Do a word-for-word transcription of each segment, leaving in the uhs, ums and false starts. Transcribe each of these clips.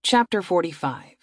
Chapter forty-five.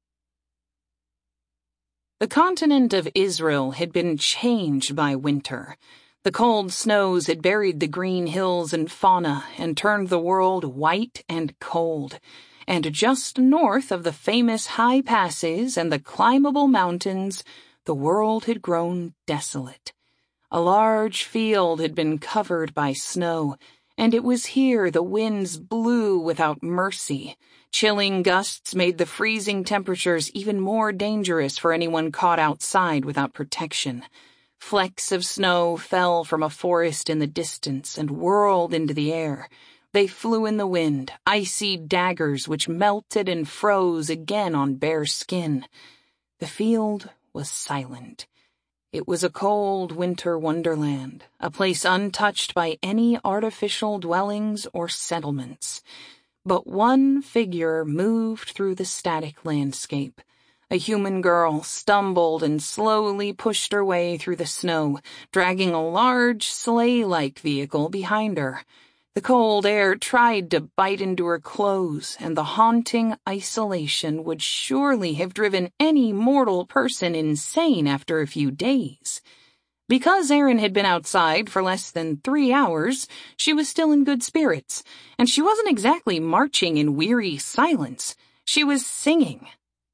The continent of Israel had been changed by winter. The cold snows had buried the green hills and fauna and turned the world white and cold. And just north of the famous high passes and the climbable mountains, the world had grown desolate. A large field had been covered by snow, and it was here the winds blew without mercy. Chilling gusts made the freezing temperatures even more dangerous for anyone caught outside without protection. Flecks of snow fell from a forest in the distance and whirled into the air. They flew in the wind, icy daggers which melted and froze again on bare skin. The field was silent. It was a cold winter wonderland, a place untouched by any artificial dwellings or settlements. But one figure moved through the static landscape. A human girl stumbled and slowly pushed her way through the snow, dragging a large sleigh-like vehicle behind her. The cold air tried to bite into her clothes, and the haunting isolation would surely have driven any mortal person insane after a few days. Because Erin had been outside for less than three hours, she was still in good spirits, and she wasn't exactly marching in weary silence. She was singing.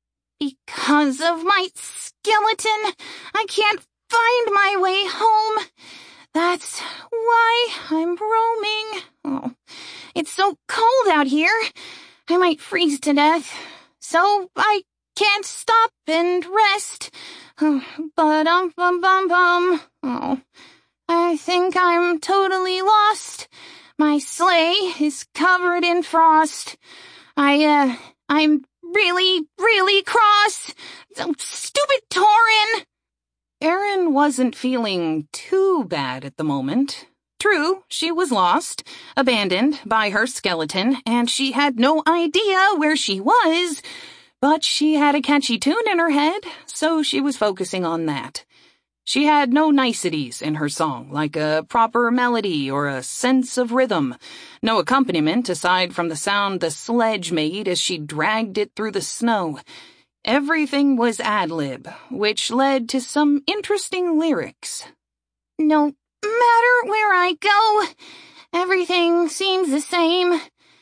Because of my skeleton, I can't find my way home. That's why I'm roaming. Oh, it's so cold out here. I might freeze to death. So I can't stop and rest. Oh, but um bum bum bum. Oh, I think I'm totally lost. My sleigh is covered in frost. I, uh, I'm really, really cross. Oh, stupid Torin! Erin wasn't feeling too bad at the moment. True, she was lost, abandoned by her skeleton, and she had no idea where she was, but she had a catchy tune in her head, so she was focusing on that. She had no niceties in her song, like a proper melody or a sense of rhythm, no accompaniment aside from the sound the sledge made as she dragged it through the snow. Everything was ad-lib, which led to some interesting lyrics. No matter where I go, everything seems the same.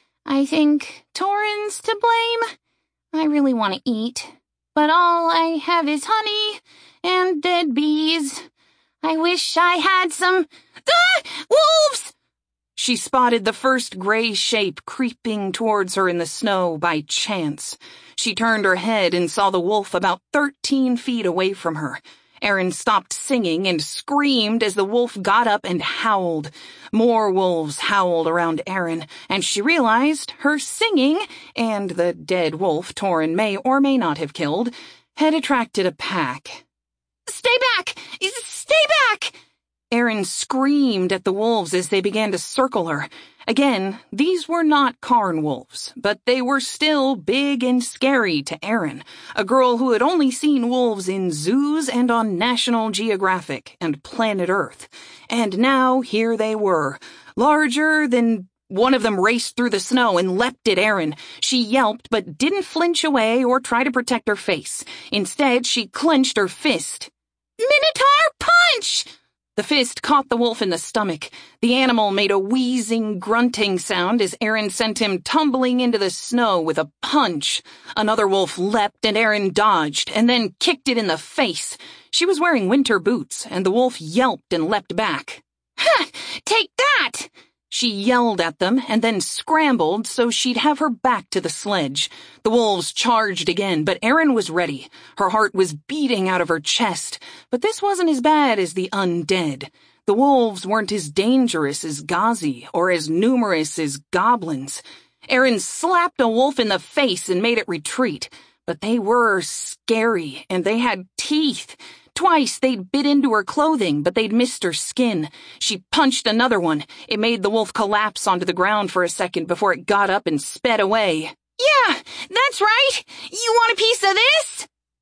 I think Torin's to blame. I really want to eat, but all I have is honey and dead bees. I wish I had some... Ah! Wolves! She spotted the first gray shape creeping towards her in the snow by chance. She turned her head and saw the wolf about thirteen feet away from her. Erin stopped singing and screamed as the wolf got up and howled. More wolves howled around Erin, and she realized her singing, and the dead wolf Torin may or may not have killed, had attracted a pack. Stay back! Stay back! Erin screamed at the wolves as they began to circle her. Again, these were not Cairn wolves, but they were still big and scary to Erin, a girl who had only seen wolves in zoos and on National Geographic and Planet Earth. And now here they were, larger than... One of them raced through the snow and leapt at Erin. She yelped but didn't flinch away or try to protect her face. Instead, she clenched her fist. Minotaur punch! The fist caught the wolf in the stomach. The animal made a wheezing, grunting sound as Erin sent him tumbling into the snow with a punch. Another wolf leapt and Erin dodged, and then kicked it in the face. She was wearing winter boots, and the wolf yelped and leapt back. Ha! Take that! She yelled at them and then scrambled so she'd have her back to the sledge. The wolves charged again, but Erin was ready. Her heart was beating out of her chest, but this wasn't as bad as the undead. The wolves weren't as dangerous as Ghazi or as numerous as goblins. Erin slapped a wolf in the face and made it retreat, but they were scary and they had teeth. Twice they'd bit into her clothing, but they'd missed her skin. She punched another one. It made the wolf collapse onto the ground for a second before it got up and sped away. Yeah, that's right. You want a piece of this?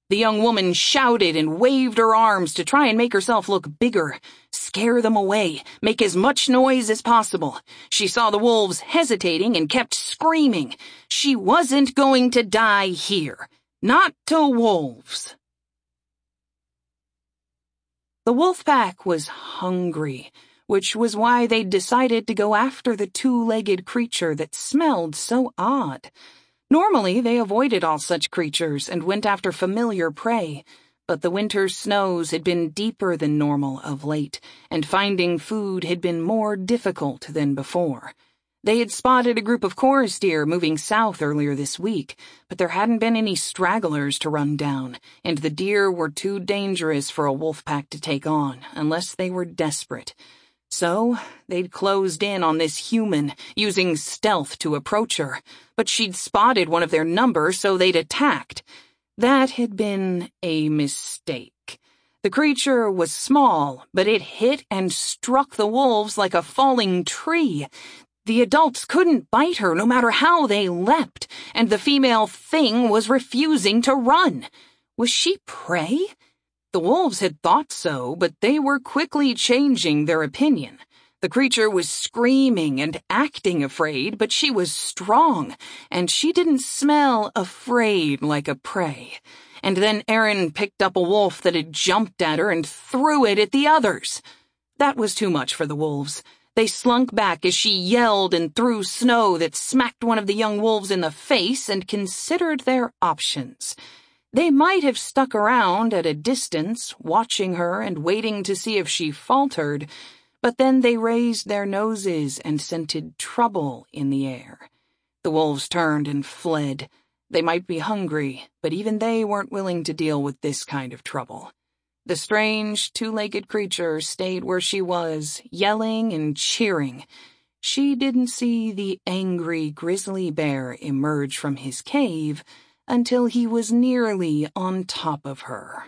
The young woman shouted and waved her arms to try and make herself look bigger, scare them away, make as much noise as possible. She saw the wolves hesitating and kept screaming. She wasn't going to die here. Not to wolves. The wolf pack was hungry, which was why they'd decided to go after the two-legged creature that smelled so odd. Normally, they avoided all such creatures and went after familiar prey, but the winter snows had been deeper than normal of late, and finding food had been more difficult than before. They had spotted a group of chorus deer moving south earlier this week, but there hadn't been any stragglers to run down, and the deer were too dangerous for a wolf pack to take on, unless they were desperate. So, they'd closed in on this human, using stealth to approach her, but she'd spotted one of their number, so they'd attacked. That had been a mistake. The creature was small, but it hit and struck the wolves like a falling tree. The adults couldn't bite her no matter how they leapt, and the female thing was refusing to run. Was she prey? The wolves had thought so, but they were quickly changing their opinion. The creature was screaming and acting afraid, but she was strong, and she didn't smell afraid like a prey. And then Erin picked up a wolf that had jumped at her and threw it at the others. That was too much for the wolves. They slunk back as she yelled and threw snow that smacked one of the young wolves in the face and considered their options. They might have stuck around at a distance, watching her and waiting to see if she faltered, but then they raised their noses and scented trouble in the air. The wolves turned and fled. They might be hungry, but even they weren't willing to deal with this kind of trouble. The strange, two-legged creature stayed where she was, yelling and cheering. She didn't see the angry grizzly bear emerge from his cave until he was nearly on top of her.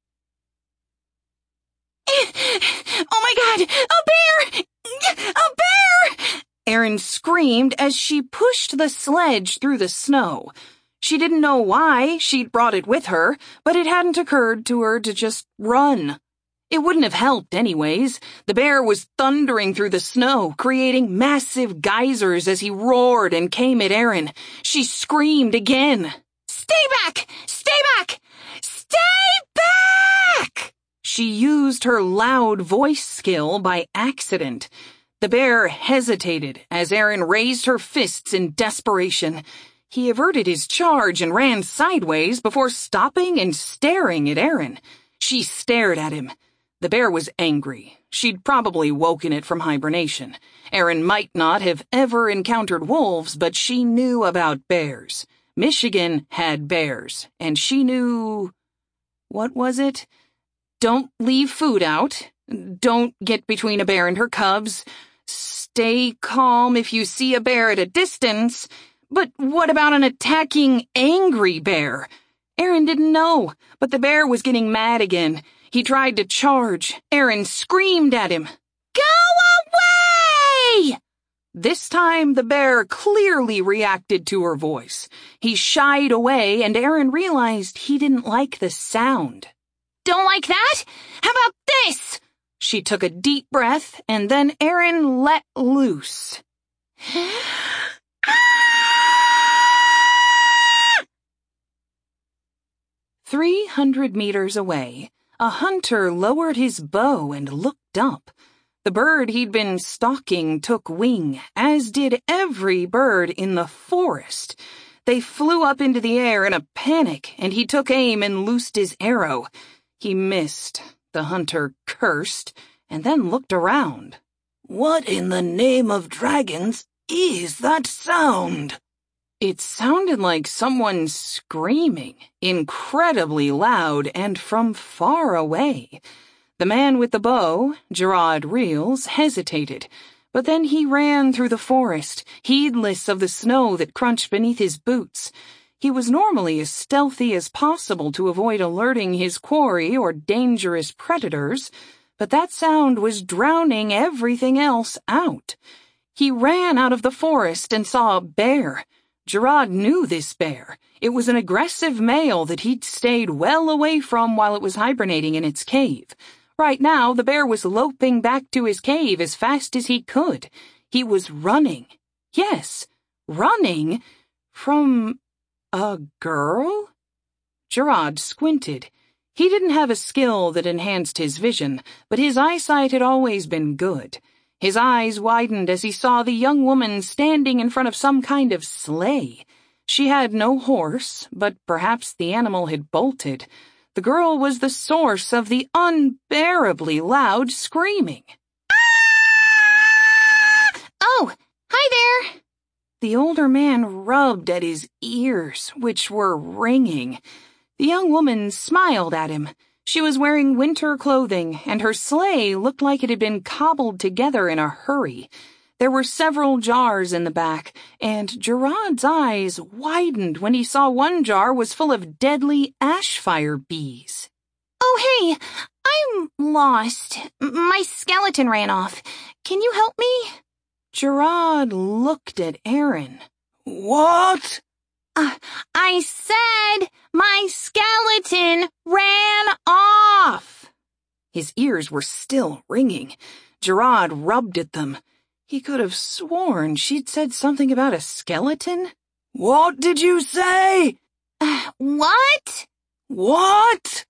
Oh my God! A bear! A bear! Erin screamed as she pushed the sledge through the snow. She didn't know why she'd brought it with her, but it hadn't occurred to her to just run. It wouldn't have helped anyways. The bear was thundering through the snow, creating massive geysers as he roared and came at Erin. She screamed again. Stay back! Stay back! Stay back! She used her loud voice skill by accident. The bear hesitated as Erin raised her fists in desperation. He averted his charge and ran sideways before stopping and staring at Erin. She stared at him. The bear was angry. She'd probably woken it from hibernation. Erin might not have ever encountered wolves, but she knew about bears. Michigan had bears, and she knew... What was it? Don't leave food out. Don't get between a bear and her cubs. Stay calm if you see a bear at a distance. But what about an attacking, angry bear? Erin didn't know, but the bear was getting mad again. He tried to charge. Erin screamed at him. Go away! This time, the bear clearly reacted to her voice. He shied away, and Erin realized he didn't like the sound. Don't like that? How about this? She took a deep breath, and then Erin let loose. Three hundred meters away, a hunter lowered his bow and looked up. The bird he'd been stalking took wing, as did every bird in the forest. They flew up into the air in a panic, and he took aim and loosed his arrow. He missed. The hunter cursed, and then looked around. What in the name of dragons is that sound? It sounded like someone screaming, incredibly loud and from far away. The man with the bow, Gerard Reels, hesitated, but then he ran through the forest, heedless of the snow that crunched beneath his boots. He was normally as stealthy as possible to avoid alerting his quarry or dangerous predators, but that sound was drowning everything else out. He ran out of the forest and saw a bear. Gerard knew this bear. It was an aggressive male that he'd stayed well away from while it was hibernating in its cave. Right now, the bear was loping back to his cave as fast as he could. He was running. Yes, running from a girl? Gerard squinted. He didn't have a skill that enhanced his vision, but his eyesight had always been good. His eyes widened as he saw the young woman standing in front of some kind of sleigh. She had no horse, but perhaps the animal had bolted. The girl was the source of the unbearably loud screaming. Ah! Oh, hi there! The older man rubbed at his ears, which were ringing. The young woman smiled at him. She was wearing winter clothing, and her sleigh looked like it had been cobbled together in a hurry. There were several jars in the back, and Gerard's eyes widened when he saw one jar was full of deadly ash-fire bees. Oh, hey, I'm lost. My skeleton ran off. Can you help me? Gerard looked at Aaron. What? Uh, I said my skeleton ran off. His ears were still ringing. Gerard rubbed at them. He could have sworn she'd said something about a skeleton. What did you say? Uh, what? What?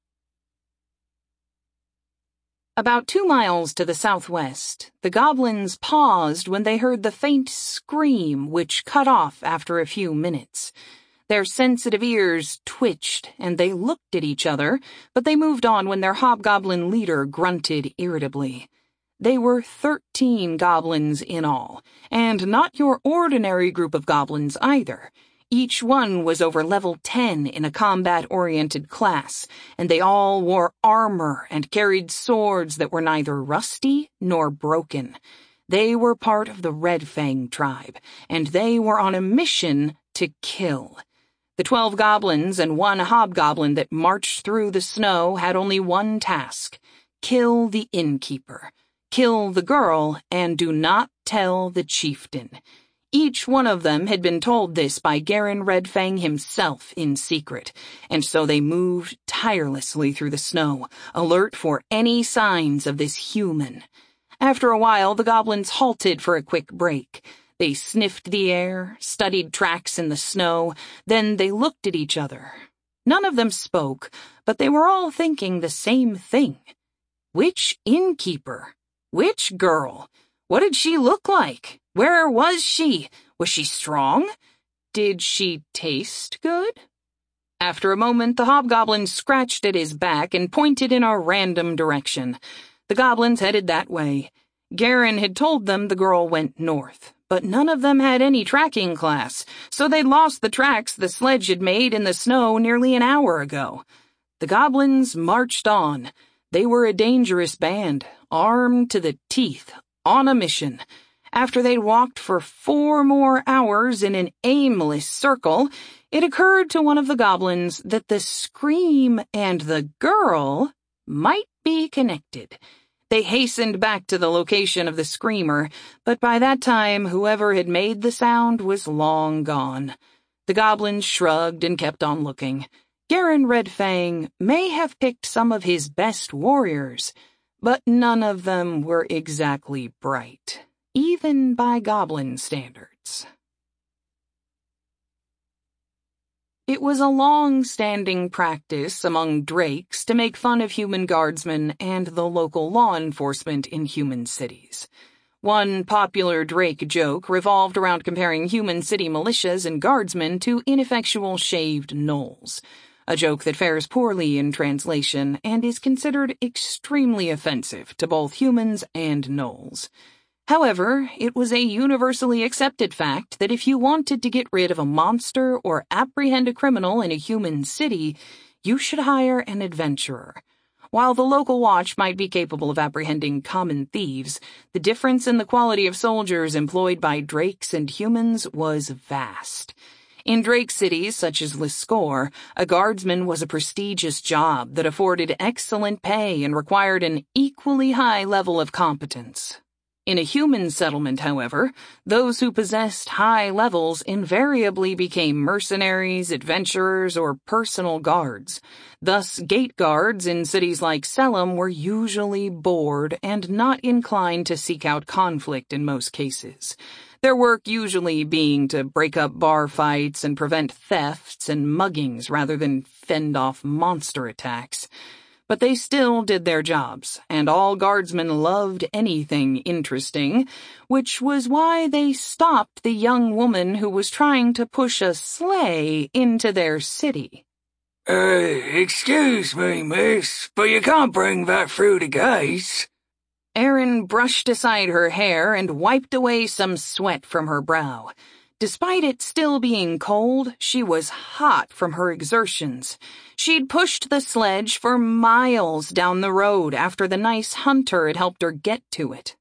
About two miles to the southwest, the goblins paused when they heard the faint scream which cut off after a few minutes. Their sensitive ears twitched, and they looked at each other, but they moved on when their hobgoblin leader grunted irritably. They were thirteen goblins in all, and not your ordinary group of goblins either. Each one was over level ten in a combat-oriented class, and they all wore armor and carried swords that were neither rusty nor broken. They were part of the Red Fang tribe, and they were on a mission to kill. The twelve goblins and one hobgoblin that marched through the snow had only one task: kill the innkeeper. Kill the girl, and do not tell the chieftain. Each one of them had been told this by Garen Redfang himself in secret, and so they moved tirelessly through the snow, alert for any signs of this human. After a while, the goblins halted for a quick break. They sniffed the air, studied tracks in the snow, then they looked at each other. None of them spoke, but they were all thinking the same thing. Which innkeeper? Which girl? What did she look like? Where was she? Was she strong? Did she taste good? After a moment, the hobgoblin scratched at his back and pointed in a random direction. The goblins headed that way. Garen had told them the girl went north, but none of them had any tracking class, so they'd lost the tracks the sledge had made in the snow nearly an hour ago. The goblins marched on. They were a dangerous band, armed to the teeth, on a mission. After they'd walked for four more hours in an aimless circle, it occurred to one of the goblins that the scream and the girl might be connected. They hastened back to the location of the screamer, but by that time whoever had made the sound was long gone. The goblins shrugged and kept on looking. Garen Redfang may have picked some of his best warriors, but none of them were exactly bright, even by goblin standards. It was a long-standing practice among drakes to make fun of human guardsmen and the local law enforcement in human cities. One popular drake joke revolved around comparing human city militias and guardsmen to ineffectual shaved gnolls, a joke that fares poorly in translation and is considered extremely offensive to both humans and gnolls. However, it was a universally accepted fact that if you wanted to get rid of a monster or apprehend a criminal in a human city, you should hire an adventurer. While the local watch might be capable of apprehending common thieves, the difference in the quality of soldiers employed by drakes and humans was vast. In drake cities such as Liscor, a guardsman was a prestigious job that afforded excellent pay and required an equally high level of competence. In a human settlement, however, those who possessed high levels invariably became mercenaries, adventurers, or personal guards. Thus, gate guards in cities like Selim were usually bored and not inclined to seek out conflict in most cases, their work usually being to break up bar fights and prevent thefts and muggings rather than fend off monster attacks. But they still did their jobs, and all guardsmen loved anything interesting, which was why they stopped the young woman who was trying to push a sleigh into their city. Uh, excuse me, miss, but you can't bring that through the gates. Erin brushed aside her hair and wiped away some sweat from her brow. Despite it still being cold, she was hot from her exertions. She'd pushed the sledge for miles down the road after the nice hunter had helped her get to it.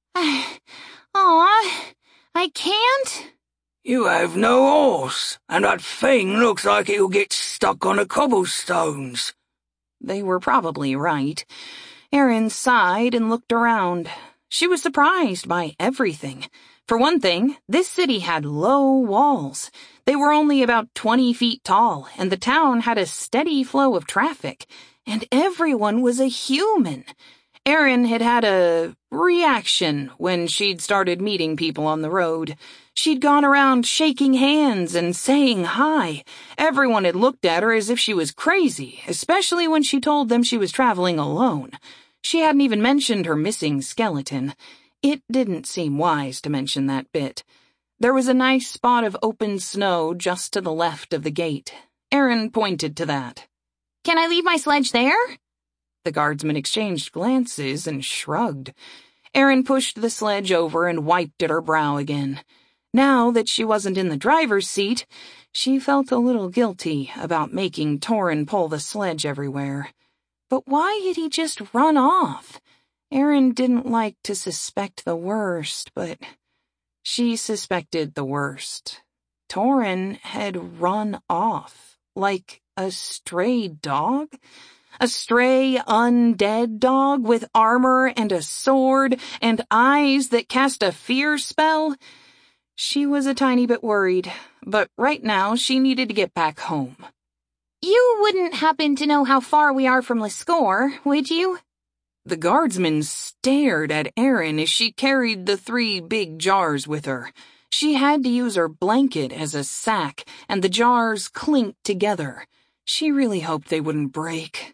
Aw, I can't. You have no horse, and that thing looks like it'll get stuck on the cobblestones. They were probably right. Erin sighed and looked around. She was surprised by everything. For one thing, this city had low walls. They were only about twenty feet tall, and the town had a steady flow of traffic, and everyone was a human. Erin had had a reaction when she'd started meeting people on the road. She'd gone around shaking hands and saying hi. Everyone had looked at her as if she was crazy, especially when she told them she was traveling alone. She hadn't even mentioned her missing skeleton. It didn't seem wise to mention that bit. There was a nice spot of open snow just to the left of the gate. Erin pointed to that. Can I leave my sledge there? The guardsman exchanged glances and shrugged. Erin pushed the sledge over and wiped at her brow again. Now that she wasn't in the driver's seat, she felt a little guilty about making Torin pull the sledge everywhere. But why had he just run off? Erin didn't like to suspect the worst, but she suspected the worst. Torin had run off, like a stray dog? A stray, undead dog with armor and a sword and eyes that cast a fear spell? She was a tiny bit worried, but right now she needed to get back home. You wouldn't happen to know how far we are from Lascore, would you? The guardsman stared at Erin as she carried the three big jars with her. She had to use her blanket as a sack, and the jars clinked together. She really hoped they wouldn't break.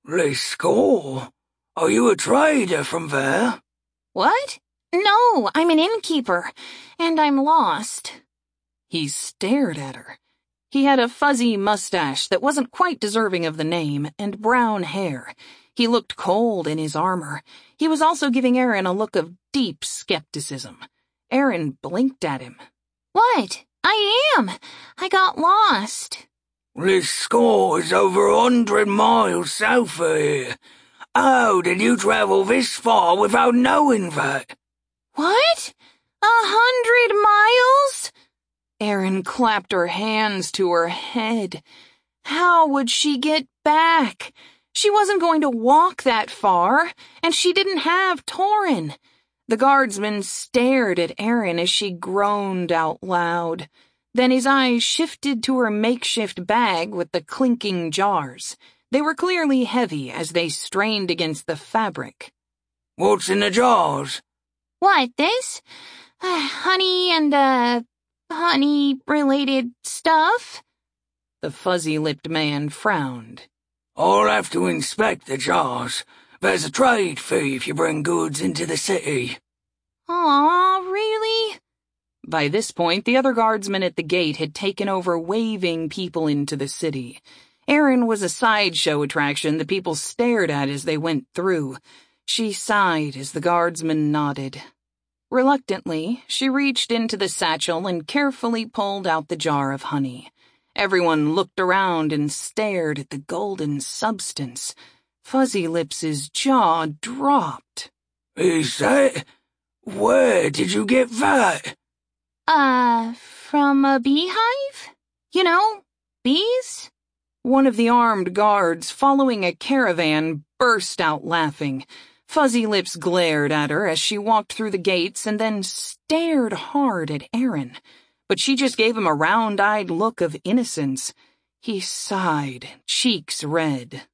Lascore? Are you a trader from there? What? No, I'm an innkeeper, and I'm lost. He stared at her. He had a fuzzy mustache that wasn't quite deserving of the name, and brown hair. He looked cold in his armor. He was also giving Erin a look of deep skepticism. Erin blinked at him. What? I am. I got lost. Lascore is over a hundred miles south of here. How did you travel this far without knowing that? What? A hundred miles? Erin clapped her hands to her head. How would she get back? She wasn't going to walk that far, and she didn't have Torin. The guardsman stared at Erin as she groaned out loud. Then his eyes shifted to her makeshift bag with the clinking jars. They were clearly heavy as they strained against the fabric. What's in the jars? What, this? Uh, honey and, uh, honey-related stuff? The fuzzy-lipped man frowned. I'll have to inspect the jars. There's a trade fee if you bring goods into the city. Aw, really? By this point, the other guardsmen at the gate had taken over waving people into the city. Erin was a sideshow attraction the people stared at as they went through. She sighed as the guardsman nodded. Reluctantly, she reached into the satchel and carefully pulled out the jar of honey. Everyone looked around and stared at the golden substance. Fuzzy Lips' jaw dropped. Is that... Where did you get that? Uh, from a beehive? You know, bees? One of the armed guards following a caravan burst out laughing. Fuzzy Lips glared at her as she walked through the gates and then stared hard at Aaron, but she just gave him a round-eyed look of innocence. He sighed, cheeks red.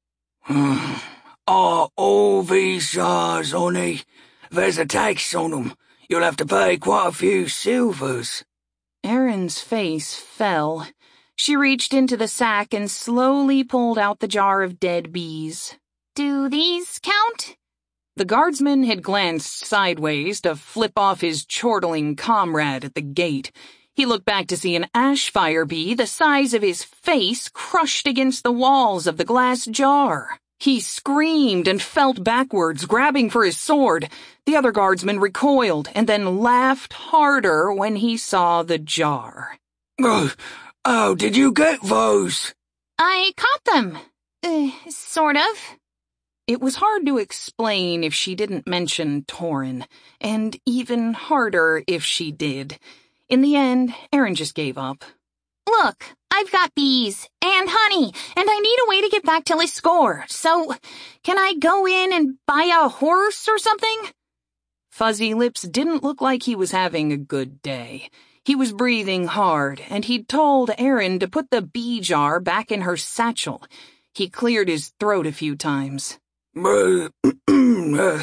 Are all these jars, honey? There's a tax on them. You'll have to pay quite a few silvers. Erin's face fell. She reached into the sack and slowly pulled out the jar of dead bees. Do these count? The guardsman had glanced sideways to flip off his chortling comrade at the gate. He looked back to see an ash fire bee the size of his face crushed against the walls of the glass jar. He screamed and fell backwards, grabbing for his sword. The other guardsman recoiled and then laughed harder when he saw the jar. Oh, oh, did you get those? I caught them. Uh, sort of. It was hard to explain if she didn't mention Torin, and even harder if she did. In the end, Aaron just gave up. Look, I've got bees and honey, and I need a way to get back to Liscor, so can I go in and buy a horse or something? Fuzzy Lips didn't look like he was having a good day. He was breathing hard, and he'd told Aaron to put the bee jar back in her satchel. He cleared his throat a few times. Uh, uh,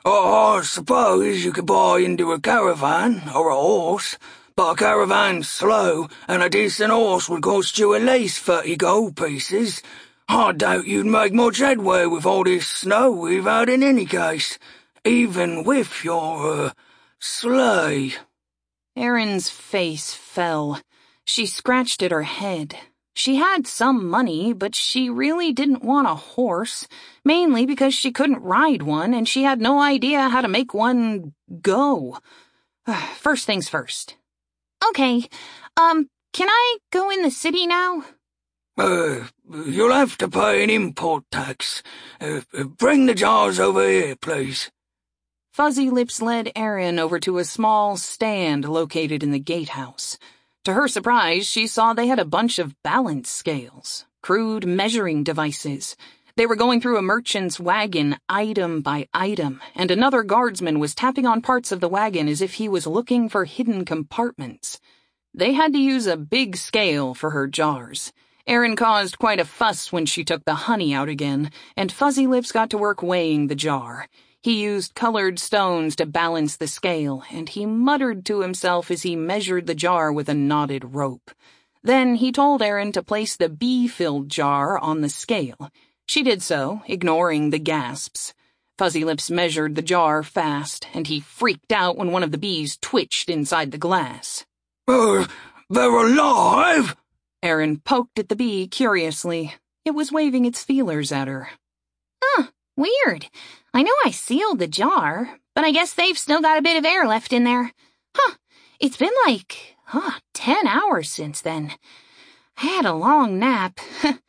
I suppose you could buy into a caravan or a horse. But a caravan's slow, and a decent horse would cost you at least thirty gold pieces. I doubt you'd make much headway with all this snow we've had in any case, even with your, uh, sleigh. Erin's face fell. She scratched at her head. She had some money, but she really didn't want a horse, mainly because she couldn't ride one, and she had no idea how to make one go. First things first. Okay, um, can I go in the city now? Uh, you'll have to pay an import tax. Uh, bring the jars over here, please. Fuzzy Lips led Aaron over to a small stand located in the gatehouse. To her surprise, she saw they had a bunch of balance scales, crude measuring devices. They were going through a merchant's wagon item by item, and another guardsman was tapping on parts of the wagon as if he was looking for hidden compartments. They had to use a big scale for her jars. Aaron caused quite a fuss when she took the honey out again, and Fuzzy Lips got to work weighing the jar. He used colored stones to balance the scale, and he muttered to himself as he measured the jar with a knotted rope. Then he told Aaron to place the bee-filled jar on the scale. She did so, ignoring the gasps. Fuzzy Lips measured the jar fast, and he freaked out when one of the bees twitched inside the glass. Uh, they're alive? Aaron poked at the bee curiously. It was waving its feelers at her. Huh, weird. I know I sealed the jar, but I guess they've still got a bit of air left in there. Huh, it's been like, huh, ten hours since then. I had a long nap.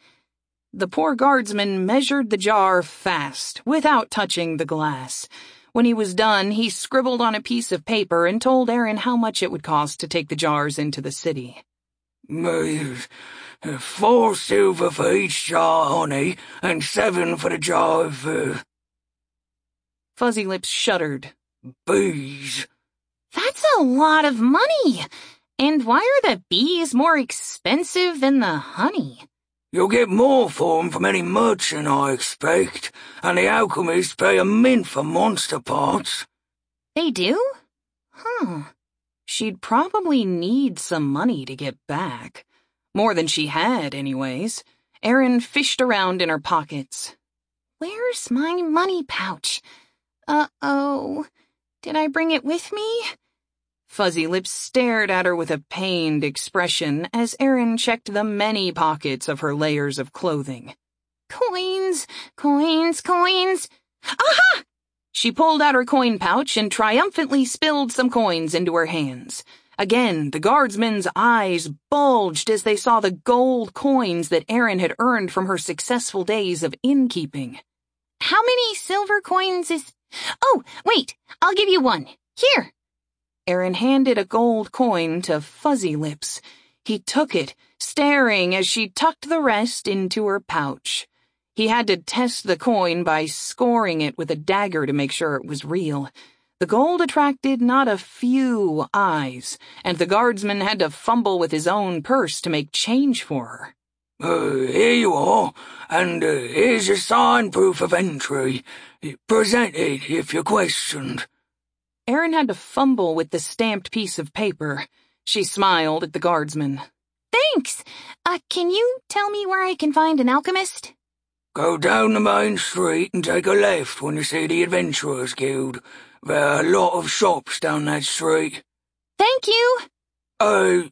The poor guardsman measured the jar fast, without touching the glass. When he was done, he scribbled on a piece of paper and told Aaron how much it would cost to take the jars into the city. Uh, four silver for each jar, honey, and seven for the jar of, uh... Fuzzy Lips shuddered. Bees. That's a lot of money. And why are the bees more expensive than the honey? You'll get more for 'em from any merchant, I expect, and the alchemists pay a mint for monster parts. They do? Huh. She'd probably need some money to get back. More than she had, anyways. Aaron fished around in her pockets. Where's my money pouch? Uh-oh. Did I bring it with me? Fuzzy Lips stared at her with a pained expression as Aaron checked the many pockets of her layers of clothing. Coins, coins, coins. Aha! She pulled out her coin pouch and triumphantly spilled some coins into her hands. Again, the guardsmen's eyes bulged as they saw the gold coins that Aaron had earned from her successful days of innkeeping. How many silver coins is... Oh, wait, I'll give you one. Here. Aaron handed a gold coin to Fuzzy Lips. He took it, staring as she tucked the rest into her pouch. He had to test the coin by scoring it with a dagger to make sure it was real. The gold attracted not a few eyes, and the guardsman had to fumble with his own purse to make change for her. Uh, here you are, and uh, here's your signed proof of entry. Present it if you're questioned. Erin had to fumble with the stamped piece of paper. She smiled at the guardsman. Thanks. Uh, can you tell me where I can find an alchemist? Go down the main street and take a left when you see the Adventurers Guild. There are a lot of shops down that street. Thank you. Uh,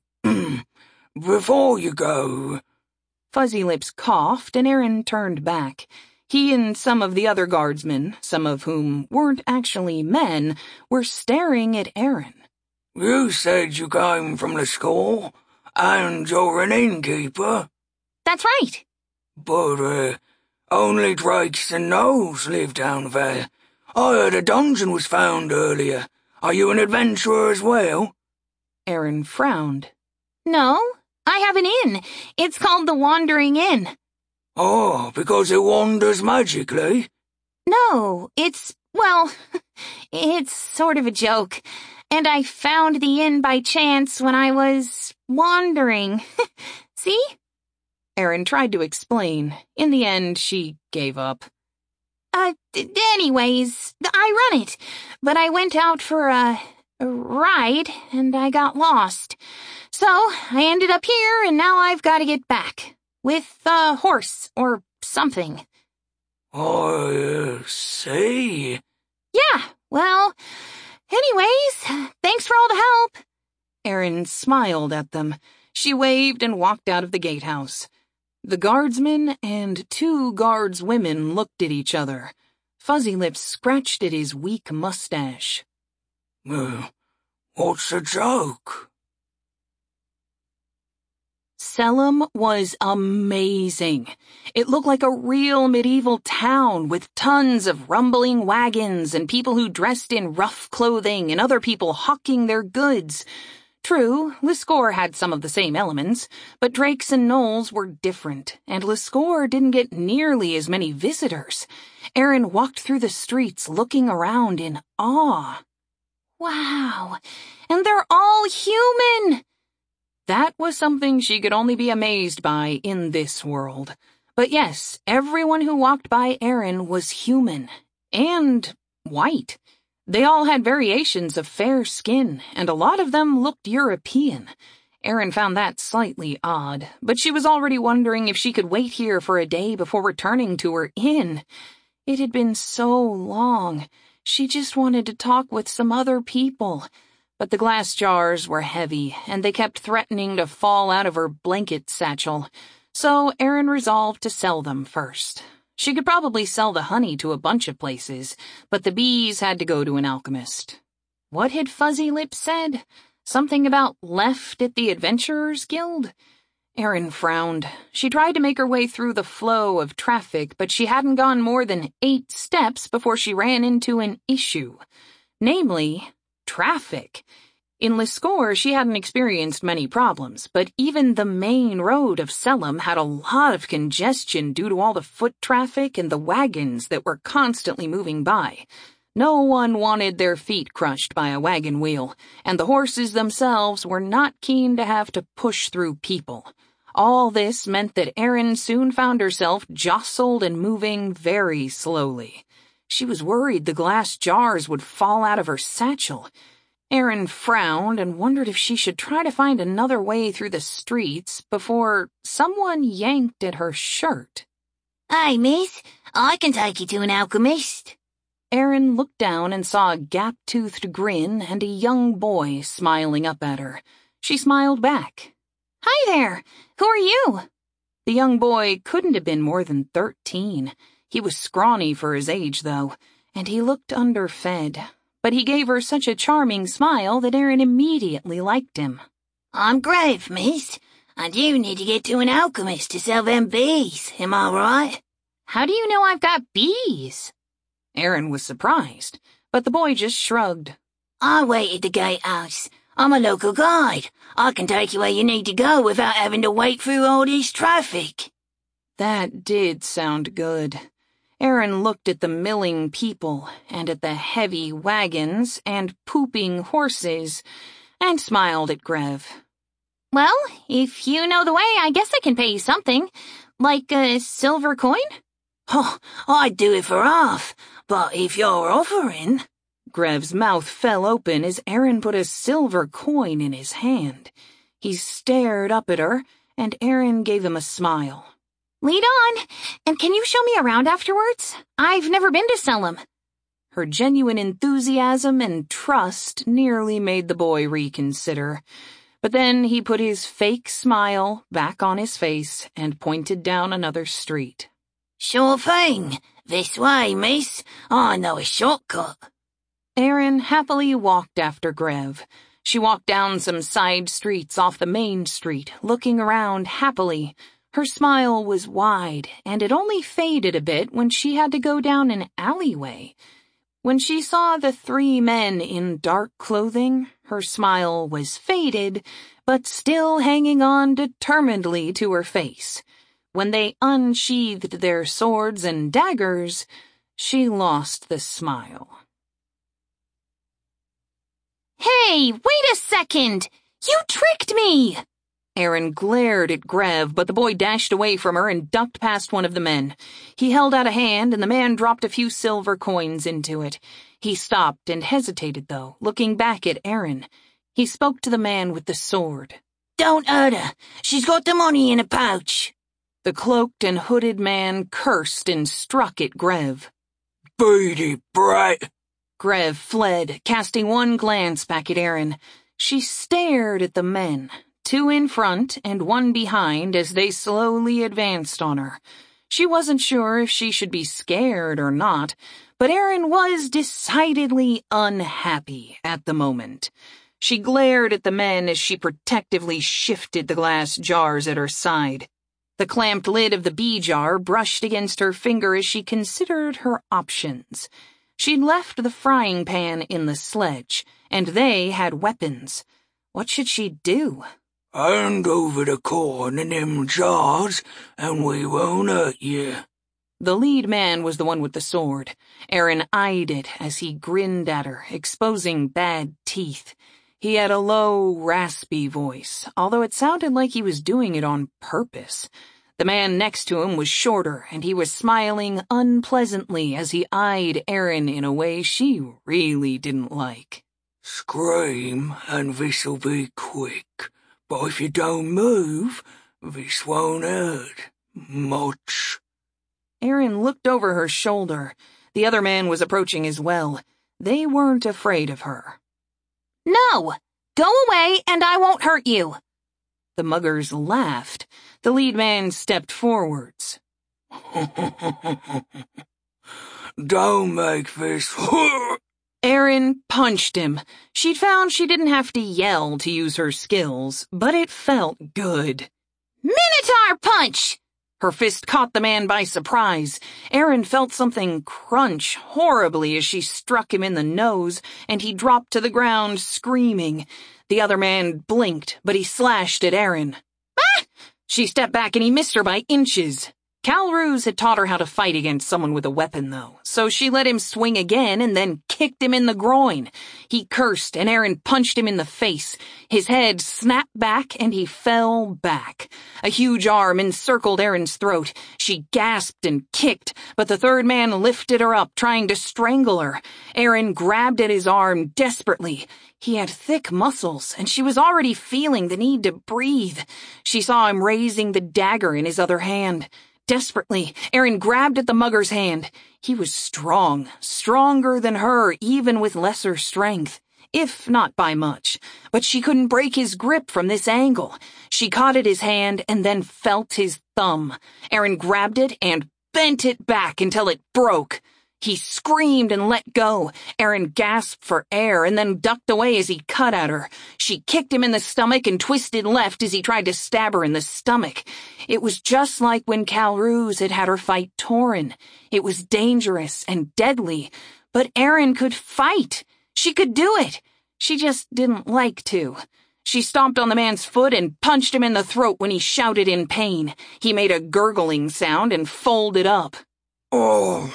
before you go... Fuzzy Lips coughed, and Erin turned back. He and some of the other guardsmen, some of whom weren't actually men, were staring at Erin. You said you came from the school, and you're an innkeeper. That's right. But, uh, only Drakes and Gnolls live down there. I heard a dungeon was found earlier. Are you an adventurer as well? Erin frowned. No, I have an inn. It's called the Wandering Inn. Oh, because it wanders magically? No, it's, well, it's sort of a joke. And I found the inn by chance when I was wandering. See? Erin tried to explain. In the end, she gave up. Uh, d- anyways, I run it, but I went out for a, a ride, and I got lost. So, I ended up here, and now I've got to get back. With a horse, or something. I uh, see. Yeah, well, anyways, thanks for all the help. Erin smiled at them. She waved and walked out of the gatehouse. The guardsmen and two guardswomen looked at each other. Fuzzy Lips scratched at his weak mustache. Uh, what's the joke? Selim was amazing. It looked like a real medieval town with tons of rumbling wagons and people who dressed in rough clothing and other people hawking their goods. True, Liscore had some of the same elements, but Drakes and Gnolls were different, and Liscore didn't get nearly as many visitors. Erin walked through the streets looking around in awe. Wow, and they're all human! That was something she could only be amazed by in this world. But yes, everyone who walked by Erin was human. And white. They all had variations of fair skin, and a lot of them looked European. Erin found that slightly odd, but she was already wondering if she could wait here for a day before returning to her inn. It had been so long. She just wanted to talk with some other people. But the glass jars were heavy, and they kept threatening to fall out of her blanket satchel. So Erin resolved to sell them first. She could probably sell the honey to a bunch of places, but the bees had to go to an alchemist. What had Fuzzy Lips said? Something about left at the Adventurers Guild? Erin frowned. She tried to make her way through the flow of traffic, but she hadn't gone more than eight steps before she ran into an issue. Namely, traffic. In Liscore, she hadn't experienced many problems, but even the main road of Selim had a lot of congestion due to all the foot traffic and the wagons that were constantly moving by. No one wanted their feet crushed by a wagon wheel, and the horses themselves were not keen to have to push through people. All this meant that Erin soon found herself jostled and moving very slowly. She was worried the glass jars would fall out of her satchel. Erin frowned and wondered if she should try to find another way through the streets before someone yanked at her shirt. Hey, miss, I can take you to an alchemist. Erin looked down and saw a gap-toothed grin and a young boy smiling up at her. She smiled back. Hi there, who are you? The young boy couldn't have been more than thirteen. He was scrawny for his age, though, and he looked underfed. But he gave her such a charming smile that Erin immediately liked him. I'm Grave, miss, and you need to get to an alchemist to sell them bees, am I right? How do you know I've got bees? Erin was surprised, but the boy just shrugged. I wait at the gatehouse. I'm a local guide. I can take you where you need to go without having to wait through all this traffic. That did sound good. Aaron looked at the milling people and at the heavy wagons and pooping horses and smiled at Grev. Well, if you know the way, I guess I can pay you something. Like a silver coin? Oh, I'd do it for half, but if you're offering... Grev's mouth fell open as Aaron put a silver coin in his hand. He stared up at her, and Aaron gave him a smile. Lead on, and can you show me around afterwards? I've never been to Selim. Her genuine enthusiasm and trust nearly made the boy reconsider. But then he put his fake smile back on his face and pointed down another street. Sure thing. This way, miss. I know a shortcut. Aaron happily walked after Grev. She walked down some side streets off the main street, looking around happily. Her smile was wide, and it only faded a bit when she had to go down an alleyway. When she saw the three men in dark clothing, her smile was faded, but still hanging on determinedly to her face. When they unsheathed their swords and daggers, she lost the smile. Hey, wait a second! You tricked me! Aaron glared at Grev, but the boy dashed away from her and ducked past one of the men. He held out a hand, and the man dropped a few silver coins into it. He stopped and hesitated, though, looking back at Aaron. He spoke to the man with the sword. Don't hurt her. She's got the money in a pouch. The cloaked and hooded man cursed and struck at Grev. Beat it, brat. Grev fled, casting one glance back at Aaron. She stared at the men, two in front and one behind, as they slowly advanced on her. She wasn't sure if she should be scared or not, but Aaron was decidedly unhappy at the moment. She glared at the men as she protectively shifted the glass jars at her side. The clamped lid of the bee jar brushed against her finger as she considered her options. She'd left the frying pan in the sledge, and they had weapons. What should she do? Hand over the corn in them jars, and we won't hurt you. The lead man was the one with the sword. Aaron eyed it as he grinned at her, exposing bad teeth. He had a low, raspy voice, although it sounded like he was doing it on purpose. The man next to him was shorter, and he was smiling unpleasantly as he eyed Aaron in a way she really didn't like. Scream, and this'll be quick. But if you don't move, this won't hurt much. Aaron looked over her shoulder. The other man was approaching as well. They weren't afraid of her. No! Go away, and I won't hurt you. The muggers laughed. The lead man stepped forwards. Don't make this... Aaron punched him. She'd found she didn't have to yell to use her skills, but it felt good. Minotaur punch! Her fist caught the man by surprise. Aaron felt something crunch horribly as she struck him in the nose, and he dropped to the ground, screaming. The other man blinked, but he slashed at Aaron. Ah! She stepped back, and he missed her by inches. Calroos had taught her how to fight against someone with a weapon, though, so she let him swing again and then kicked him in the groin. He cursed, and Aaron punched him in the face. His head snapped back, and he fell back. A huge arm encircled Aaron's throat. She gasped and kicked, but the third man lifted her up, trying to strangle her. Aaron grabbed at his arm desperately. He had thick muscles, and she was already feeling the need to breathe. She saw him raising the dagger in his other hand. Desperately, Aaron grabbed at the mugger's hand. He was strong, stronger than her, even with lesser strength, if not by much. But she couldn't break his grip from this angle. She caught at his hand and then felt his thumb. Aaron grabbed it and bent it back until it broke. He screamed and let go. Aaron gasped for air and then ducked away as he cut at her. She kicked him in the stomach and twisted left as he tried to stab her in the stomach. It was just like when Calroos had had her fight Torin. It was dangerous and deadly, but Aaron could fight. She could do it. She just didn't like to. She stomped on the man's foot and punched him in the throat when he shouted in pain. He made a gurgling sound and folded up. Oh,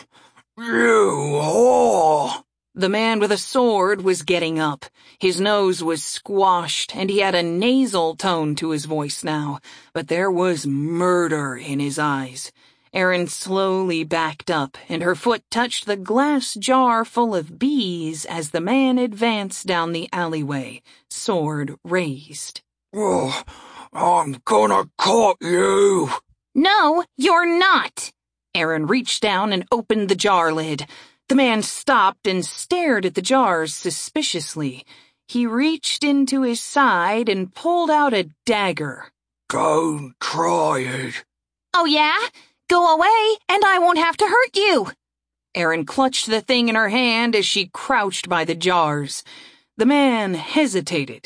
you whore! The man with a sword was getting up. His nose was squashed, and he had a nasal tone to his voice now, but there was murder in his eyes. Erin slowly backed up, and her foot touched the glass jar full of bees as the man advanced down the alleyway, sword raised. Oh, I'm gonna cut you! No, you're not! Erin reached down and opened the jar lid. The man stopped and stared at the jars suspiciously. He reached into his side and pulled out a dagger. Don't try it. Oh, yeah? Go away, and I won't have to hurt you. Erin clutched the thing in her hand as she crouched by the jars. The man hesitated.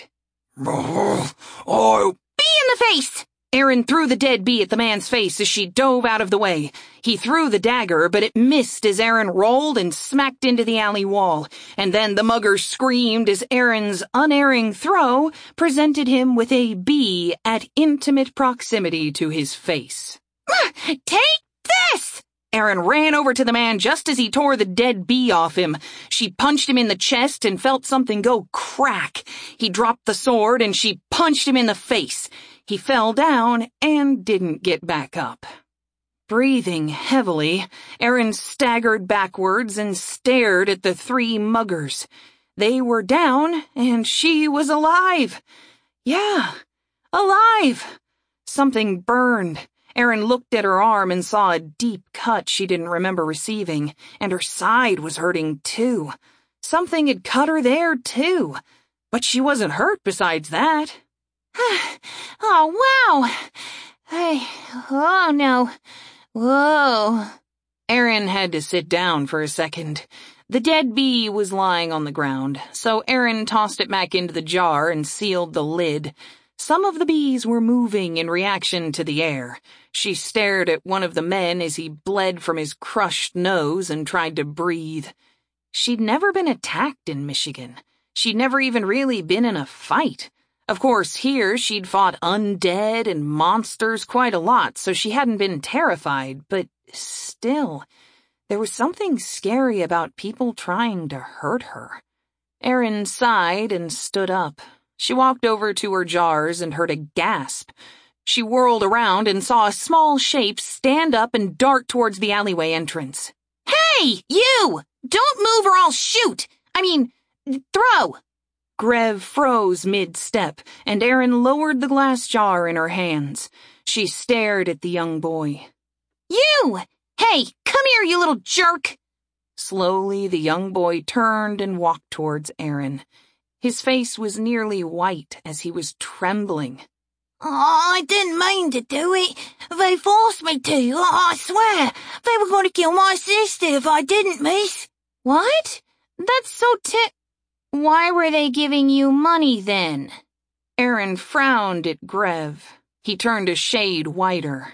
Oh, I'll... Bee in the face! Erin threw the dead bee at the man's face as she dove out of the way. He threw the dagger, but it missed as Erin rolled and smacked into the alley wall. And then the mugger screamed as Erin's unerring throw presented him with a bee at intimate proximity to his face. Take this! Erin ran over to the man just as he tore the dead bee off him. She punched him in the chest and felt something go crack. He dropped the sword and she punched him in the face. He fell down and didn't get back up. Breathing heavily, Erin staggered backwards and stared at the three muggers. They were down and she was alive. Yeah, alive. Something burned. Erin looked at her arm and saw a deep cut she didn't remember receiving, and her side was hurting too. Something had cut her there too, but she wasn't hurt besides that. Oh, wow! Hey, oh no. Whoa. Erin had to sit down for a second. The dead bee was lying on the ground, so Erin tossed it back into the jar and sealed the lid. Some of the bees were moving in reaction to the air. She stared at one of the men as he bled from his crushed nose and tried to breathe. She'd never been attacked in Michigan. She'd never even really been in a fight. Of course, here she'd fought undead and monsters quite a lot, so she hadn't been terrified, but still, there was something scary about people trying to hurt her. Erin sighed and stood up. She walked over to her jars and heard a gasp. She whirled around and saw a small shape stand up and dart towards the alleyway entrance. Hey, you! Don't move or I'll shoot! I mean, throw! Grev froze mid-step, and Erin lowered the glass jar in her hands. She stared at the young boy. You! Hey, come here, you little jerk! Slowly, the young boy turned and walked towards Erin. His face was nearly white as he was trembling. Oh, I didn't mean to do it. They forced me to. I swear. They were going to kill my sister if I didn't, miss. What? That's so ti- Why were they giving you money then? Erin frowned at Grev. He turned a shade whiter.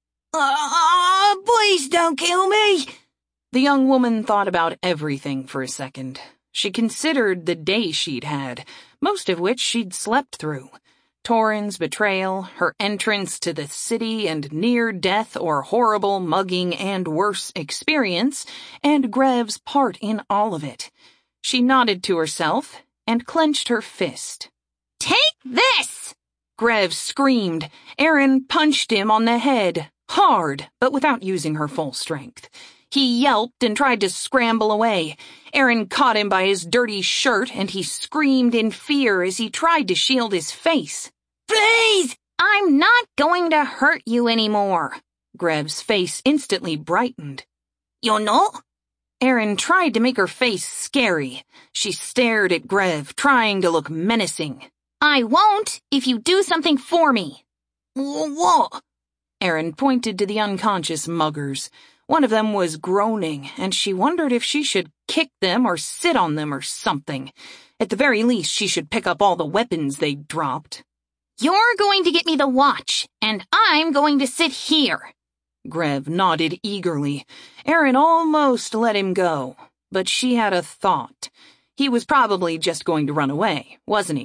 Ah, uh, please don't kill me. The young woman thought about everything for a second. She considered the day she'd had, most of which she'd slept through. Torin's betrayal, her entrance to the city and near-death or horrible mugging and worse experience, and Grev's part in all of it. She nodded to herself and clenched her fist. Take this! Grev screamed. Erin punched him on the head, hard, but without using her full strength. He yelped and tried to scramble away. Erin caught him by his dirty shirt, and he screamed in fear as he tried to shield his face. Please! I'm not going to hurt you anymore. Grev's face instantly brightened. You're not? Erin tried to make her face scary. She stared at Grev, trying to look menacing. I won't if you do something for me. What? Erin pointed to the unconscious muggers. One of them was groaning, and she wondered if she should kick them or sit on them or something. At the very least, she should pick up all the weapons they'd dropped. You're going to get me the watch, and I'm going to sit here. Grev nodded eagerly. Erin almost let him go, but she had a thought. He was probably just going to run away, wasn't he?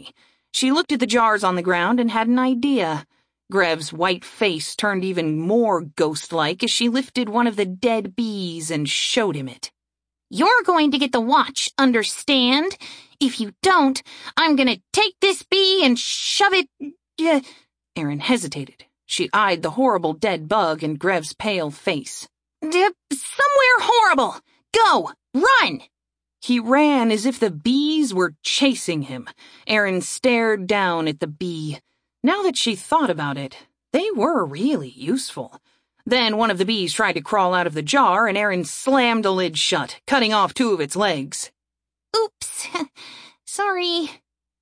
She looked at the jars on the ground and had an idea. Grev's white face turned even more ghost-like as she lifted one of the dead bees and showed him it. You're going to get the watch, understand? If you don't, I'm gonna take this bee and shove it... Uh... Erin hesitated. She eyed the horrible dead bug in Grev's pale face. Uh, somewhere horrible! Go! Run! He ran as if the bees were chasing him. Erin stared down at the bee. Now that she thought about it, they were really useful. Then one of the bees tried to crawl out of the jar, and Erin slammed the lid shut, cutting off two of its legs. Oops. Sorry.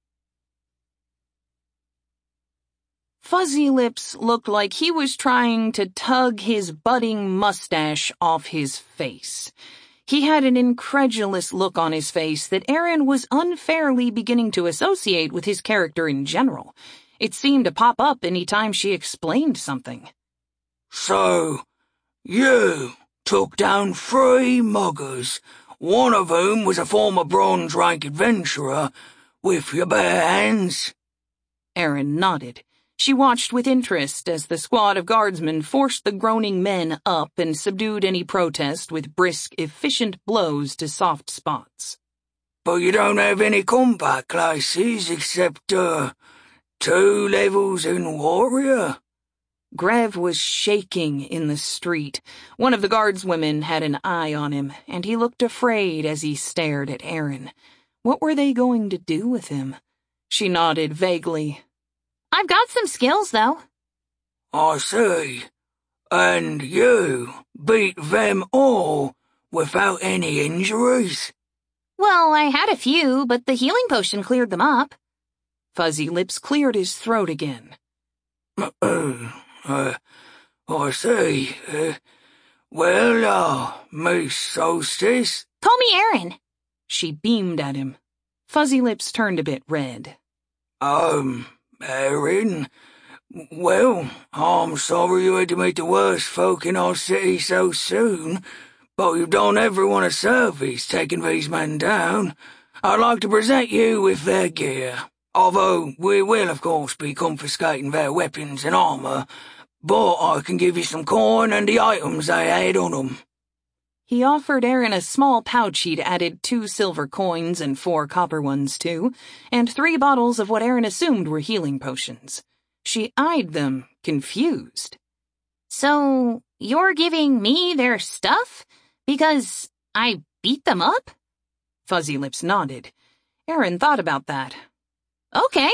Fuzzy Lips looked like he was trying to tug his budding mustache off his face. He had an incredulous look on his face that Erin was unfairly beginning to associate with his character in general. It seemed to pop up any time she explained something. So, you took down three muggers, one of whom was a former bronze rank adventurer, with your bare hands? Erin nodded. She watched with interest as the squad of guardsmen forced the groaning men up and subdued any protest with brisk, efficient blows to soft spots. But you don't have any combat classes except, uh... two levels in warrior? Grev was shaking in the street. One of the guardswomen had an eye on him, and he looked afraid as he stared at Erin. What were they going to do with him? She nodded vaguely. I've got some skills, though. I see. And you beat them all without any injuries? Well, I had a few, but the healing potion cleared them up. Fuzzy Lips cleared his throat again. Uh, uh, I see. Uh, well, uh, Miss Solstice? Call me Erin. She beamed at him. Fuzzy Lips turned a bit red. Um, Erin? Well, I'm sorry you had to meet the worst folk in our city so soon, but you've done everyone a service taking these men down. I'd like to present you with their gear. Although we will, of course, be confiscating their weapons and armor, but I can give you some coin and the items they had on them. He offered Erin a small pouch he'd added two silver coins and four copper ones to, and three bottles of what Erin assumed were healing potions. She eyed them, confused. So, you're giving me their stuff? Because I beat them up? Fuzzy Lips nodded. Erin thought about that. Okay.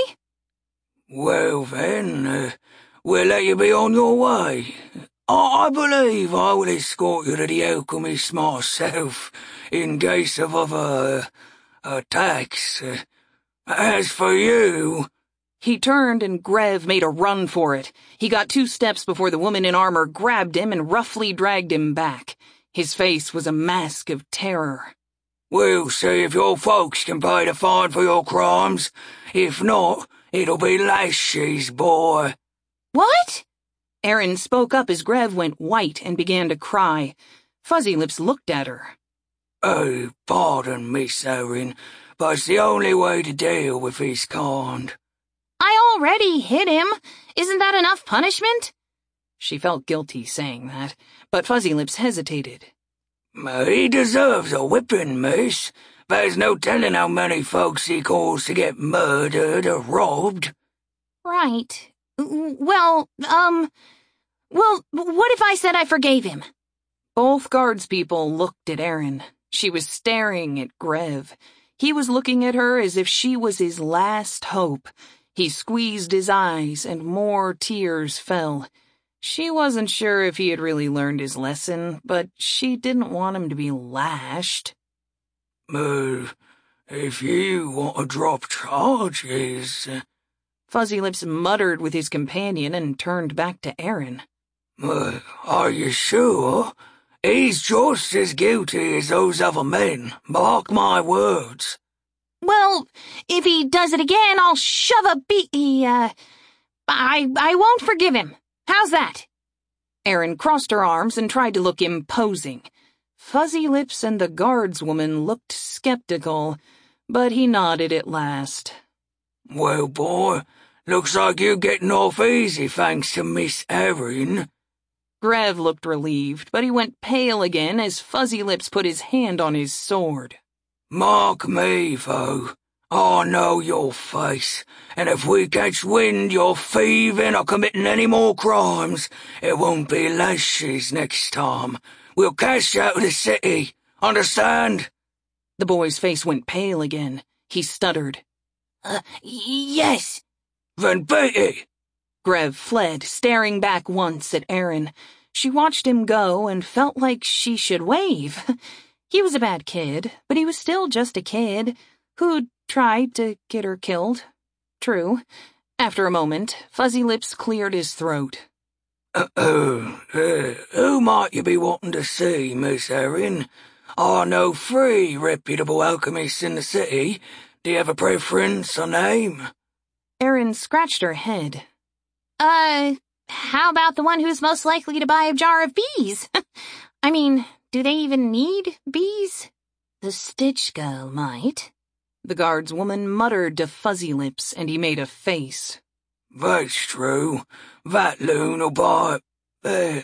Well then, uh, we'll let you be on your way. I, I believe I will escort you to the alchemist myself, in case of other, uh, attacks. Uh, as for you... He turned and Grev made a run for it. He got two steps before the woman in armor grabbed him and roughly dragged him back. His face was a mask of terror. We'll see if your folks can pay the fine for your crimes. If not, it'll be lashes, boy. What? Erin spoke up as Grev went white and began to cry. Fuzzy Lips looked at her. Oh, pardon, Miss Erin, but it's the only way to deal with this kind. I already hit him. Isn't that enough punishment? She felt guilty saying that, but Fuzzy Lips hesitated. He deserves a whipping, miss. There's no telling how many folks he caused to get murdered or robbed. Right. Well, um... Well, what if I said I forgave him? Both guardspeople looked at Erin. She was staring at Grev. He was looking at her as if she was his last hope. He squeezed his eyes, and more tears fell. She wasn't sure if he had really learned his lesson, but she didn't want him to be lashed. Uh, if you want to drop charges... Fuzzy Lips muttered with his companion and turned back to Erin. Uh, are you sure? He's just as guilty as those other men, mark my words. Well, if he does it again, I'll shove a bee... Uh, I, I won't forgive him. How's that? Erin crossed her arms and tried to look imposing. Fuzzy Lips and the guardswoman looked skeptical, but he nodded at last. Well, boy, looks like you're getting off easy thanks to Miss Erin. Grev looked relieved, but he went pale again as Fuzzy Lips put his hand on his sword. Mark me, foe. I know your face, and if we catch wind you're thieving or committing any more crimes, it won't be lashes next time. We'll cast you out of the city. Understand? The boy's face went pale again. He stuttered. Uh, yes. Then beat it. Grev fled, staring back once at Erin. She watched him go and felt like she should wave. He was a bad kid, but he was still just a kid who'd tried to get her killed. True. After a moment, Fuzzy Lips cleared his throat. Uh-oh. Uh, who might you be wanting to see, Miss Erin? I know three reputable alchemists in the city. Do you have a preference or name? Erin scratched her head. Uh, how about the one who's most likely to buy a jar of bees? I mean, do they even need bees? The Stitch Girl might. The guardswoman muttered to Fuzzy Lips, and he made a face. That's true. That loon'll buy... Uh,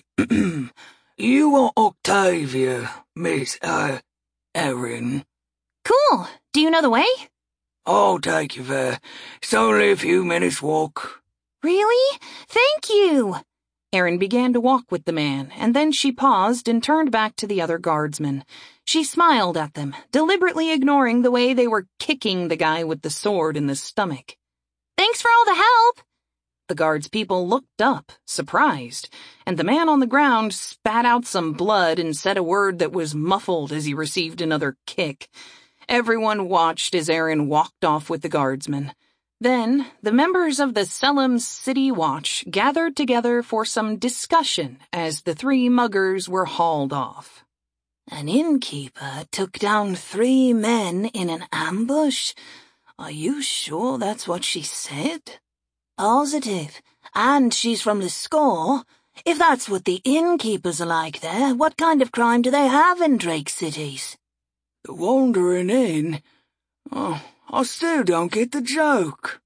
you want Octavia, Miss, uh, Erin. Cool. Do you know the way? I'll take you there. It's only a few minutes' walk. Really? Thank you. Erin began to walk with the man, and then she paused and turned back to the other guardsmen. She smiled at them, deliberately ignoring the way they were kicking the guy with the sword in the stomach. Thanks for all the help. The guards people looked up, surprised, and the man on the ground spat out some blood and said a word that was muffled as he received another kick. Everyone watched as Erin walked off with the guardsmen. Then, the members of the Selim City Watch gathered together for some discussion as the three muggers were hauled off. An innkeeper took down three men in an ambush. Are you sure that's what she said? Positive. And she's from the score. If that's what the innkeepers are like there, what kind of crime do they have in Drake Cities? The Wandering Inn? Oh, I still don't get the joke.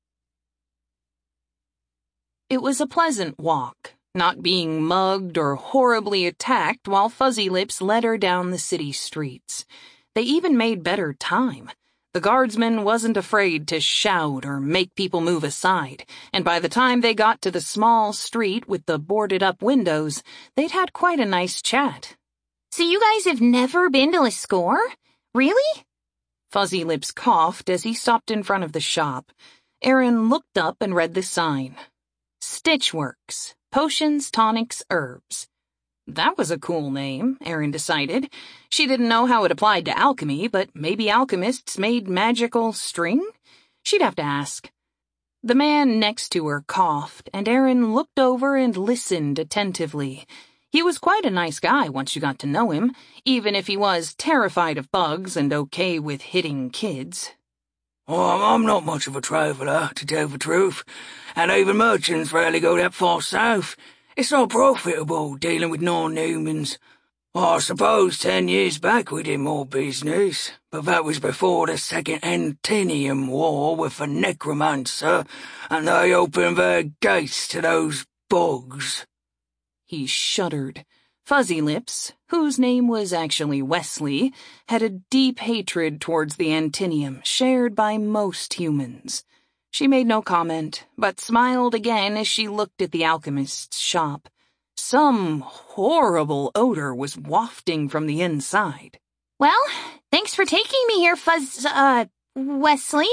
It was a pleasant walk, not being mugged or horribly attacked while Fuzzy Lips led her down the city streets. They even made better time. The guardsman wasn't afraid to shout or make people move aside, and by the time they got to the small street with the boarded-up windows, they'd had quite a nice chat. So you guys have never been to a score? Really? Fuzzy Lips coughed as he stopped in front of the shop. Erin looked up and read the sign. Stitchworks. Potions, tonics, herbs. That was a cool name, Erin decided. She didn't know how it applied to alchemy, but maybe alchemists made magical string? She'd have to ask. The man next to her coughed, and Erin looked over and listened attentively. He was quite a nice guy once you got to know him, even if he was terrified of bugs and okay with hitting kids. Oh, I'm not much of a traveller, to tell the truth, and even merchants rarely go that far south. It's not profitable dealing with non-humans. I suppose ten years back we did more business, but that was before the Second Antinium War with the Necromancer, and they opened their gates to those bugs. He shuddered. Fuzzy Lips, whose name was actually Wesley, had a deep hatred towards the Antinium, shared by most humans. She made no comment, but smiled again as she looked at the alchemist's shop. Some horrible odor was wafting from the inside. Well, thanks for taking me here, Fuzz, uh, Wesley.